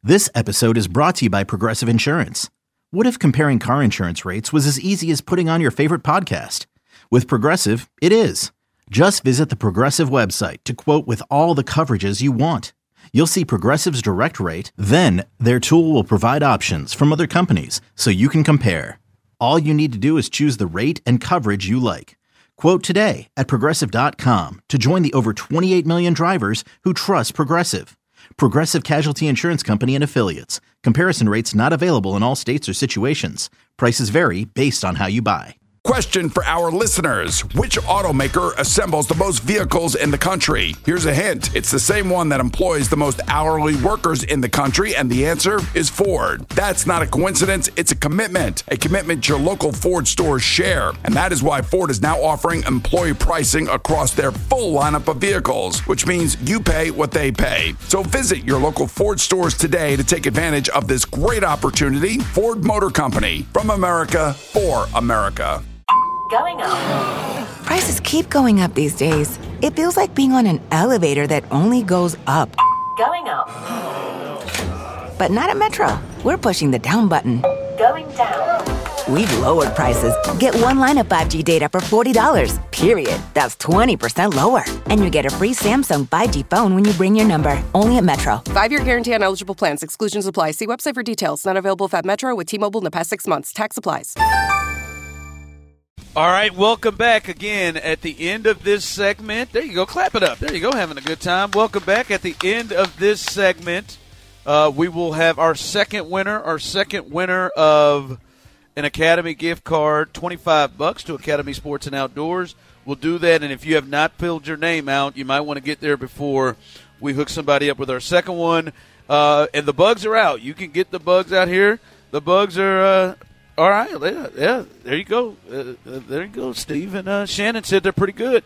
This episode is brought to you by Progressive Insurance. What if comparing car insurance rates was as easy as putting on your favorite podcast? With Progressive, it is. Just visit the Progressive website to quote with all the coverages you want. You'll see Progressive's direct rate, then their tool will provide options from other companies so you can compare. All you need to do is choose the rate and coverage you like. Quote today at Progressive.com to join the over 28 million drivers who trust Progressive. Progressive Casualty Insurance Company and Affiliates. Comparison rates not available in all states or situations. Prices vary based on how you buy. Question for our listeners. Which automaker assembles the most vehicles in the country? Here's a hint. It's the same one that employs the most hourly workers in the country, and the answer is Ford. That's not a coincidence. It's a commitment your local Ford stores share. And that is why Ford is now offering employee pricing across their full lineup of vehicles, which means you pay what they pay. So visit your local Ford stores today to take advantage of this great opportunity. Ford Motor Company, from America for America. Going up. Prices keep going up these days. It feels like being on an elevator that only goes up. Going up. But not at Metro. We're pushing the down button. Going down. We've lowered prices. Get one line of 5G data for $40, period. That's 20% lower. And you get a free Samsung 5G phone when you bring your number. Only at Metro. 5-year guarantee on eligible plans. Exclusions apply. See website for details. Not available at Metro with T-Mobile in the past 6 months. Tax applies. All right, welcome back again at the end of this segment. There you go, clap it up. There you go, having a good time. Welcome back at the end of this segment. We will have our second winner of an Academy gift card, $25 to Academy Sports and Outdoors. We'll do that, and if you have not filled your name out, you might want to get there before we hook somebody up with our second one. And the bugs are out. You can get the bugs out here. The bugs are all right, yeah, there you go. There you go, Steve. And Shannon said they're pretty good.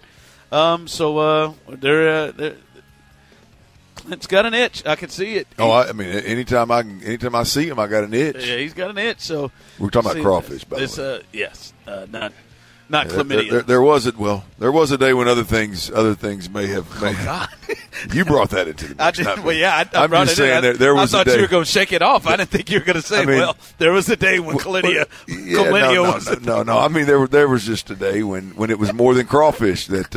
So they're Clint's got an itch. I can see it. Oh, I mean, anytime I see him, I got an itch. Yeah, he's got an itch. So we're talking about crawfish, by the way. Yes, not chlamydia. There was a day when other things may have. God. You brought that into the mix. I did. Well, yeah, I I'm brought just it saying in. there was I a thought day. you were going to shake it off. I didn't think you were going to say, there was a day when chlamydia was. No. I mean, there was just a day when it was more than crawfish that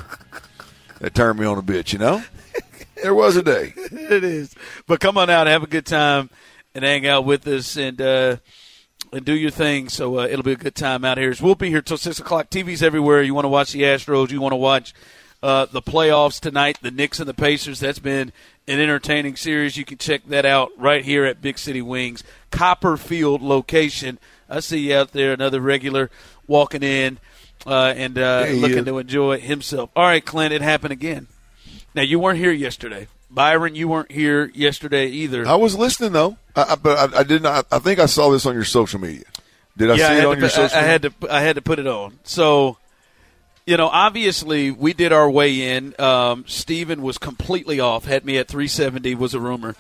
turned me on a bit. You know, there was a day. It is. But come on out, have a good time, and hang out with us, and do your thing. So it'll be a good time out here. We'll be here till 6 o'clock. TV's everywhere. You want to watch the Astros. You want to watch the playoffs tonight, the Knicks and the Pacers. That's been an entertaining series. You can check that out right here at Big City Wings, Copperfield location. I see you out there, another regular walking in and looking to enjoy himself. All right, Clint, it happened again. Now, you weren't here yesterday. Byron, you weren't here yesterday either. I was listening, though. But I did not. I think I saw this on your social media. Did I see it on your social media? I had to put it on. So, obviously we did our weigh in. Steven was completely off. Had me at 370 was a rumor.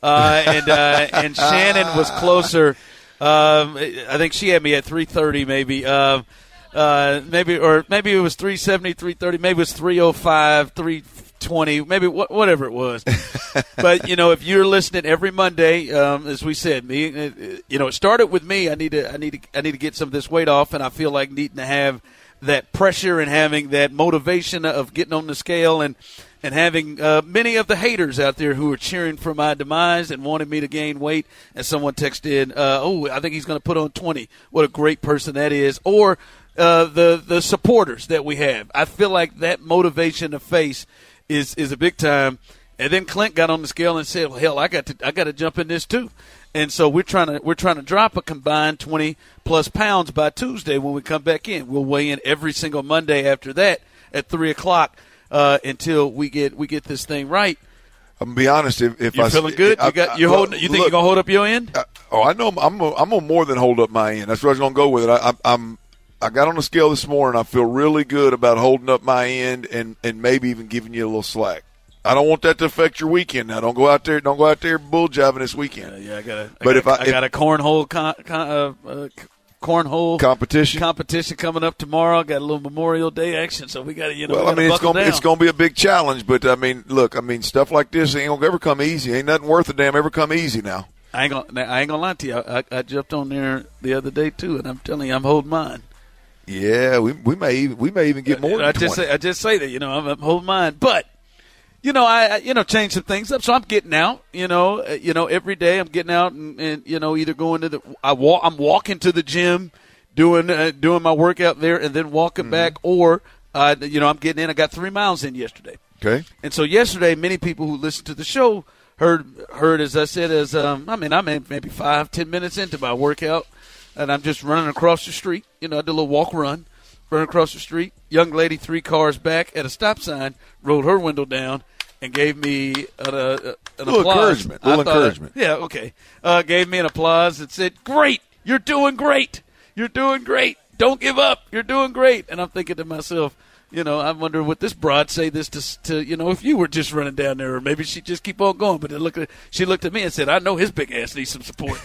And Shannon was closer. I think she had me at 330 maybe. Maybe it was 370, 330. Maybe it was 305, 320, maybe whatever it was. But if you're listening every Monday, as we said, it started with me. I need to get some of this weight off, and I feel like needing to have that pressure and having that motivation of getting on the scale and having many of the haters out there who are cheering for my demise and wanted me to gain weight. And someone texted in, I think he's going to put on 20. What a great person that is. Or the supporters that we have. I feel like that motivation to face is a big time. And then Clint got on the scale and said, well, hell, I got to jump in this too. And so we're trying to drop a combined 20 plus pounds by Tuesday when we come back in. We'll weigh in every single Monday after that at 3:00 until we get this thing right. I'm gonna be honest. If you're feeling good, you think you're gonna hold up your end? I know I'm gonna more than hold up my end. That's where I was gonna go with it. I got on the scale this morning. I feel really good about holding up my end and maybe even giving you a little slack. I don't want that to affect your weekend. Now, don't go out there bull jiving this weekend. I got a cornhole cornhole competition coming up tomorrow. Got a little Memorial Day action, so we got to Well, I mean, it's going to be a big challenge, but I mean, look, stuff like this ain't gonna ever come easy. Ain't nothing worth a damn ever come easy now. I ain't gonna lie to you. I jumped on there the other day too, and I'm telling you, I'm holding mine. Yeah, we may even get more than 20. I just say that, I'm holding mine, but. I change some things up. So I'm getting out, every day I'm getting out and either going to I'm walking to the gym, doing my workout there and then walking back, or, I'm getting in. I got 3 miles in yesterday. Okay. And so yesterday, many people who listened to the show heard as I said, I'm maybe 5-10 minutes into my workout and I'm just running across the street. I did a little walk run. Running across the street, young lady 3 cars back at a stop sign, rolled her window down and gave me an applause. Encouragement. Yeah, okay. Gave me an applause and said, "Great, you're doing great. You're doing great. Don't give up. You're doing great." And I'm thinking to myself, I wonder would this broad say this to if you were just running down there, or maybe she'd just keep on going. But she looked at me and said, "I know his big ass needs some support.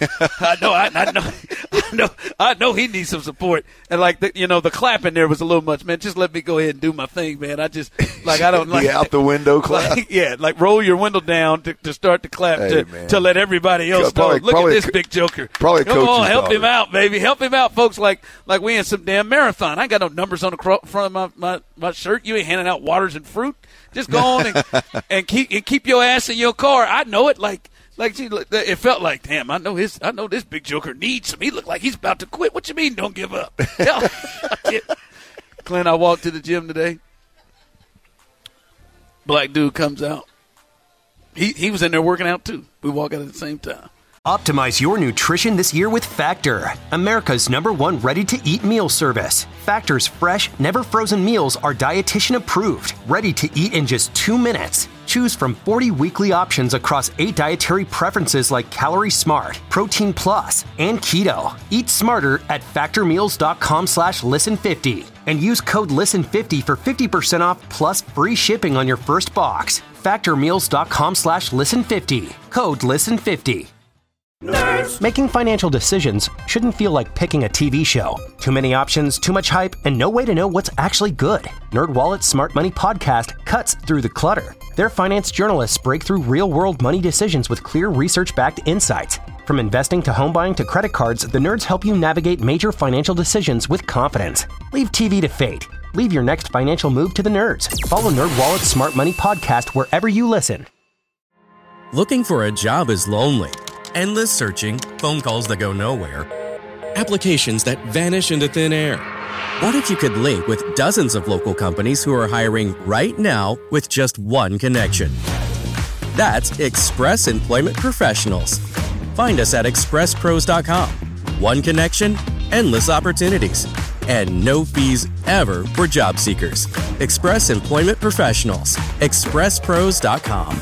I know he needs some support." And the clapping there was a little much, man. Just let me go ahead and do my thing, man. I just I don't like out the window clap. Roll your window down to start to clap to let everybody else know. Look at this big joker. Probably come on, help him out, baby. Help him out, folks. Like we in some damn marathon. I ain't got no numbers on the front of my shirt. You ain't handing out waters and fruit. Just go on and keep your ass in your car. I know it. It felt like, damn, I know this big joker needs some. He looked like he's about to quit. What you mean don't give up? Clint, I walked to the gym today. Black dude comes out. He was in there working out too. We walk out at the same time. Optimize your nutrition this year with Factor, America's #1 ready-to-eat meal service. Factor's fresh, never-frozen meals are dietitian approved, ready to eat in just 2 minutes. Choose from 40 weekly options across 8 dietary preferences like Calorie Smart, Protein Plus, and Keto. Eat smarter at factormeals.com/listen50 and use code LISTEN50 for 50% off plus free shipping on your first box. Factormeals.com/listen50. Code LISTEN50. Nerds. Making financial decisions shouldn't feel like picking a TV show. Too many options, too much hype, and no way to know what's actually good. NerdWallet's Smart Money Podcast cuts through the clutter. Their finance journalists break through real-world money decisions with clear research-backed insights. From investing to home buying to credit cards, the nerds help you navigate major financial decisions with confidence. Leave TV to fate. Leave your next financial move to the nerds. Follow NerdWallet's Smart Money Podcast wherever you listen. Looking for a job is lonely. Endless searching, phone calls that go nowhere, applications that vanish into thin air. What if you could link with dozens of local companies who are hiring right now with just one connection? That's Express Employment Professionals. Find us at expresspros.com. One connection, endless opportunities, and no fees ever for job seekers. Express Employment Professionals. expresspros.com.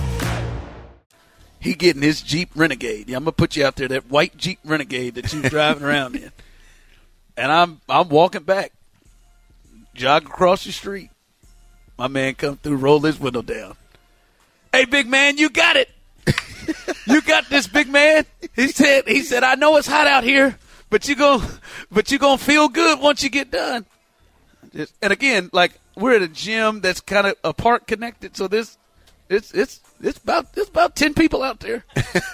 He getting his Jeep Renegade. Yeah, I'm gonna put you out there, that white Jeep Renegade that you driving around in. And I'm walking back, jog across the street. My man come through, roll his window down. "Hey, big man, you got it. You got this, big man." He said, "I know it's hot out here, but you gonna feel good once you get done." And again, we're at a gym that's kind of a park connected, so it's about 10 people out there.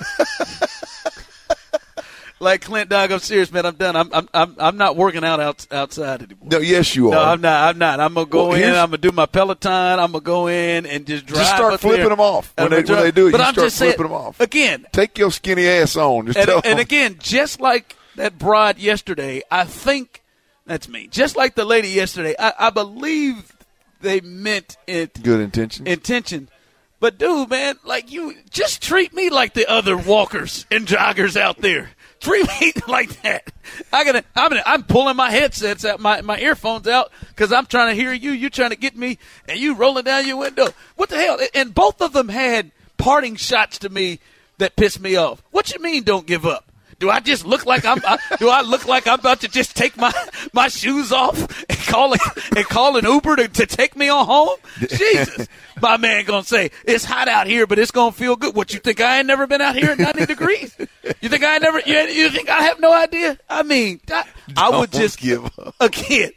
Like, Clint, dog, I'm serious, man. I'm done. I'm not working out outside anymore. No, yes, you are. No, I'm not. I'm gonna go in. I'm gonna do my Peloton. I'm gonna go in and just drive. Just start flipping them off when they do it. But you I'm start just saying, flipping them off. Again, take your skinny ass on. And again, just like that broad yesterday, I think that's me. Just like the lady yesterday, I believe they meant it. Good intention. But, dude, man, you just treat me like the other walkers and joggers out there. Treat me like that. I'm pulling my headsets out, my earphones out, because I'm trying to hear you. You trying to get me, and you rolling down your window. What the hell? And both of them had parting shots to me that pissed me off. What you mean don't give up? Do I just look like do I look like I'm about to just take my shoes off and call an Uber to take me on home? Jesus. My man going to say, it's hot out here, but it's going to feel good. What, you think I ain't never been out here at 90 degrees? You think you think I have no idea? I mean, I would just give up. Again.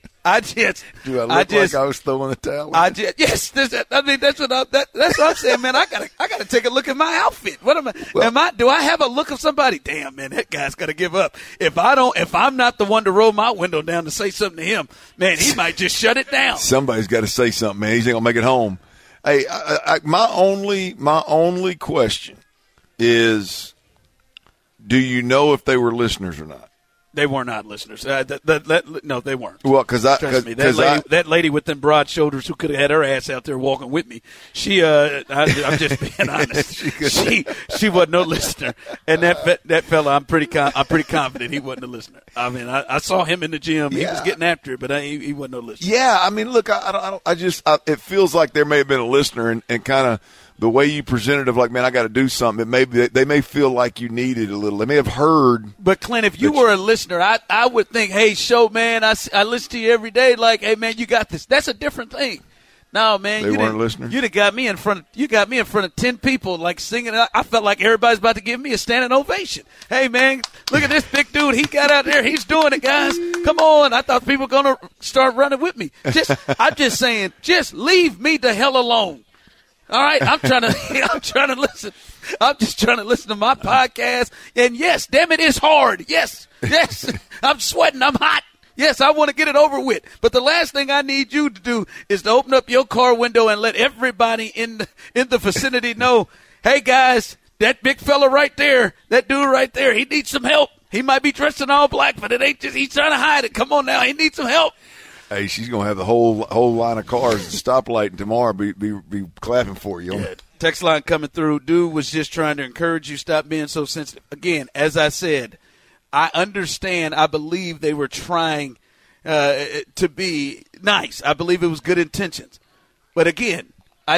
Do I look like I was throwing the towel? Yes. That's what I'm saying, man. I gotta take a look at my outfit. What do I have a look of somebody? Damn, man, that guy's gotta give up. If I'm not the one to roll my window down to say something to him, man, he might just shut it down. Somebody's got to say something, man. He's ain't gonna make it home. Hey, my only question is, do you know if they were listeners or not? They were not listeners. No, they weren't. Well, trust me, that lady with them broad shoulders who could have had her ass out there walking with me. I'm just being honest. she wasn't no listener. And that fella, I'm pretty confident he wasn't a listener. I mean, I saw him in the gym. He was getting after it, but he wasn't no listener. Yeah, I mean, look, it feels like there may have been a listener, and kind of the way you presented of like, man, I got to do something. They may feel like you needed a little. They may have heard. But Clint, if you were a listener, I would think, hey, show, man, I listen to you every day. Like, hey, man, you got this. That's a different thing. No, man, they weren't listeners. You got me in front of 10 people, like singing. I felt like everybody's about to give me a standing ovation. Hey, man, look at this big dude. He got out there. He's doing it, guys. Come on. I thought people were gonna start running with me. I'm just saying, just leave me the hell alone. All right, I'm trying to listen. I'm just trying to listen to my podcast. And yes, damn it, it's hard. Yes, I'm sweating. I'm hot. Yes, I want to get it over with. But the last thing I need you to do is to open up your car window and let everybody in the vicinity know, hey, guys, that big fella right there, that dude right there, he needs some help. He might be dressed in all black, but it ain't just he's trying to hide it. Come on now, he needs some help. Hey, she's gonna have the whole line of cars at stoplight, and tomorrow be clapping for you. Yeah. Text line coming through. Dude was just trying to encourage you. Stop being so sensitive. Again, as I said, I understand. I believe they were trying to be nice. I believe it was good intentions. But again, I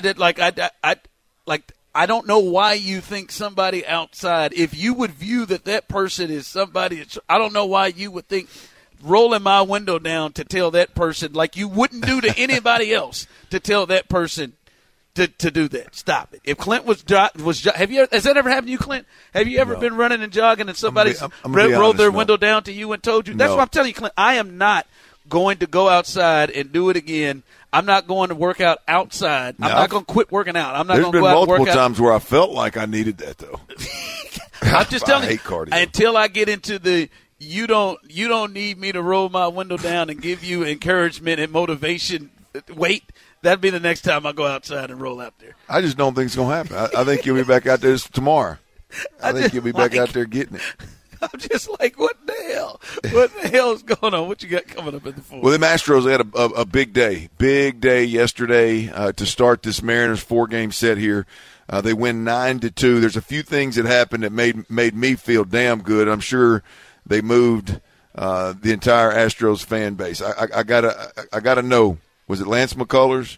don't know why you think somebody outside. If you would view that person is somebody, I don't know why you would think. Rolling my window down to tell that person, like you wouldn't do to anybody else, to tell that person to do that. Stop it. If Clint has that ever happened to you, Clint? Have you ever been running and jogging and somebody rolled their window down to you and told you? That's what I'm telling you, Clint. I am not going to go outside and do it again. I'm not going to work out outside. I'm not going to quit working out. I'm not going to go out and work out. There's been multiple times where I felt like I needed that, though. I'm just telling you, cardio. Until I get into the you don't need me to roll my window down and give you encouragement and motivation. Wait, that'd be the next time I go outside and roll out there. I just don't think it's going to happen. I think you'll be back out there tomorrow. I think you'll be back out there getting it. I'm just like, what the hell? What the hell is going on? What you got coming up in the fourth? Well, the Astros, they had a big day yesterday to start this Mariners 4-game set here. They win 9-2. There's a few things that happened that made me feel damn good. I'm sure they moved the entire Astros fan base. I gotta know, was it Lance McCullers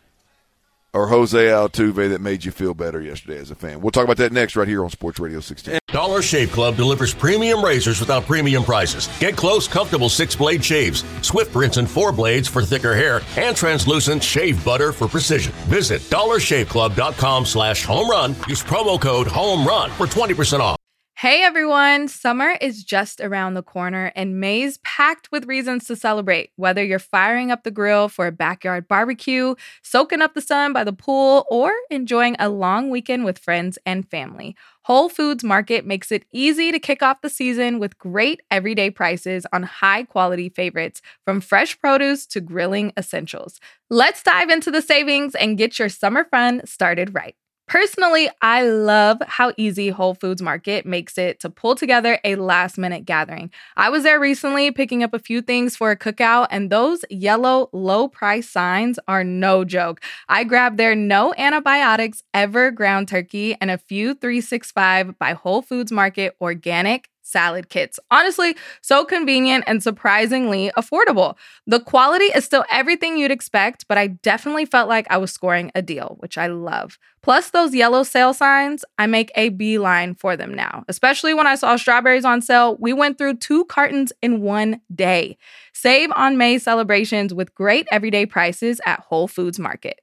or Jose Altuve that made you feel better yesterday as a fan? We'll talk about that next right here on Sports Radio 16. Dollar Shave Club delivers premium razors without premium prices. Get close, comfortable 6-blade shaves, Swift rinse and 4 blades for thicker hair, and translucent shave butter for precision. Visit dollarshaveclub.com/home run. Use promo code HOMERUN for 20% off. Hey everyone, summer is just around the corner and May's packed with reasons to celebrate. Whether you're firing up the grill for a backyard barbecue, soaking up the sun by the pool, or enjoying a long weekend with friends and family, Whole Foods Market makes it easy to kick off the season with great everyday prices on high-quality favorites, from fresh produce to grilling essentials. Let's dive into the savings and get your summer fun started right. Personally, I love how easy Whole Foods Market makes it to pull together a last-minute gathering. I was there recently picking up a few things for a cookout, and those yellow low-price signs are no joke. I grabbed their no antibiotics ever ground turkey and a few 365 by Whole Foods Market organic salad kits. Honestly, so convenient and surprisingly affordable. The quality is still everything you'd expect, but I definitely felt like I was scoring a deal, which I love. Plus those yellow sale signs, I make a beeline for them now. Especially when I saw strawberries on sale, we went through 2 cartons in one day. Save on May celebrations with great everyday prices at Whole Foods Market.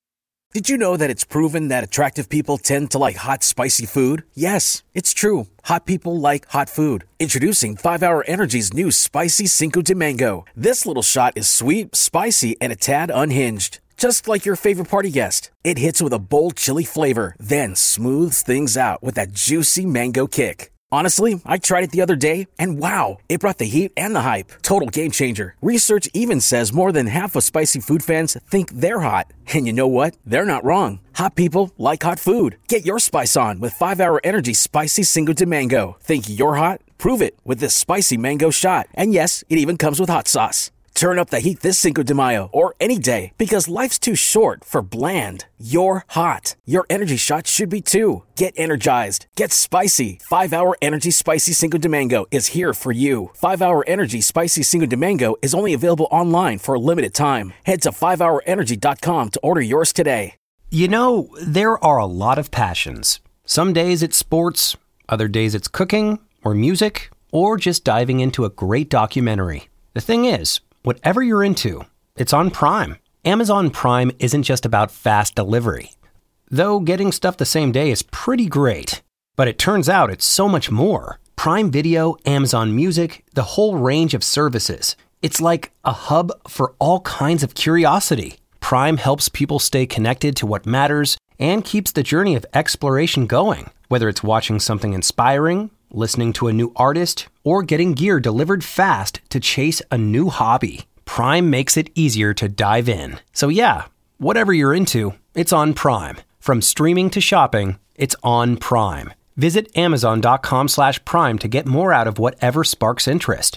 Did you know that it's proven that attractive people tend to like hot, spicy food? Yes, it's true. Hot people like hot food. Introducing 5-Hour Energy's new Spicy Cinco de Mango. This little shot is sweet, spicy, and a tad unhinged. Just like your favorite party guest. It hits with a bold chili flavor, then smooths things out with that juicy mango kick. Honestly, I tried it the other day, and wow, it brought the heat and the hype. Total game changer. Research even says more than half of spicy food fans think they're hot. And you know what? They're not wrong. Hot people like hot food. Get your spice on with 5-Hour Energy Spicy Cinco de Mango. Think you're hot? Prove it with this spicy mango shot. And yes, it even comes with hot sauce. Turn up the heat this Cinco de Mayo or any day because life's too short for bland. You're hot. Your energy shot should be too. Get energized. Get spicy. 5-Hour Energy Spicy Cinco de Mango is here for you. 5-Hour Energy Spicy Cinco de Mango is only available online for a limited time. Head to 5hourenergy.com to order yours today. You know, there are a lot of passions. Some days it's sports, other days it's cooking or music or just diving into a great documentary. The thing is, whatever you're into, it's on Prime. Amazon Prime isn't just about fast delivery. Though getting stuff the same day is pretty great. But it turns out it's so much more. Prime Video, Amazon Music, the whole range of services. It's like a hub for all kinds of curiosity. Prime helps people stay connected to what matters and keeps the journey of exploration going. Whether it's watching something inspiring, listening to a new artist, or getting gear delivered fast to chase a new hobby, Prime makes it easier to dive in. So yeah, whatever you're into, it's on Prime. From streaming to shopping, it's on Prime. Visit Amazon.com/Prime to get more out of whatever sparks interest.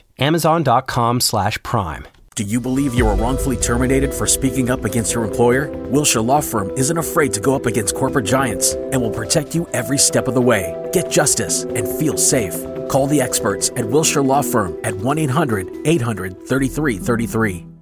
Amazon.com/Prime. Do you believe you were wrongfully terminated for speaking up against your employer? Wilshire Law Firm isn't afraid to go up against corporate giants and will protect you every step of the way. Get justice and feel safe. Call the experts at Wilshire Law Firm at 1-800-800-3333.